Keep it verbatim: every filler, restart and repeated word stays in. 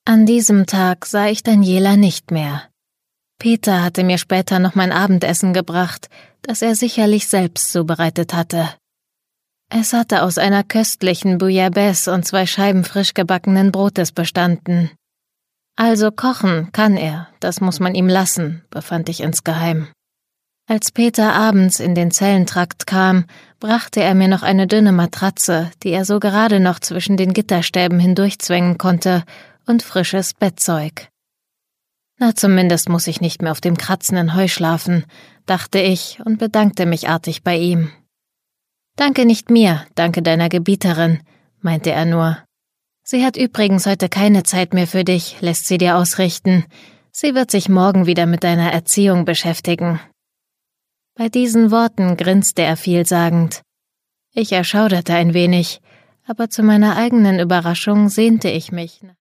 An diesem Tag sah ich Daniela nicht mehr. Peter hatte mir später noch mein Abendessen gebracht, das er sicherlich selbst zubereitet hatte. Es hatte aus einer köstlichen Bouillabaisse und zwei Scheiben frisch gebackenen Brotes bestanden. Also kochen kann er, das muss man ihm lassen, befand ich insgeheim. Als Peter abends in den Zellentrakt kam, brachte er mir noch eine dünne Matratze, die er so gerade noch zwischen den Gitterstäben hindurchzwängen konnte, und frisches Bettzeug. Na, zumindest muss ich nicht mehr auf dem kratzenden Heu schlafen, dachte ich und bedankte mich artig bei ihm. »Danke nicht mir, danke deiner Gebieterin«, meinte er nur. »Sie hat übrigens heute keine Zeit mehr für dich, lässt sie dir ausrichten. Sie wird sich morgen wieder mit deiner Erziehung beschäftigen.« Bei diesen Worten grinste er vielsagend. Ich erschauderte ein wenig, aber zu meiner eigenen Überraschung sehnte ich mich